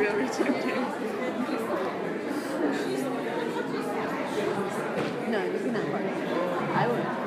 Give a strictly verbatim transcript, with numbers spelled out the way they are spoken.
every two games. No, you can have party. I would.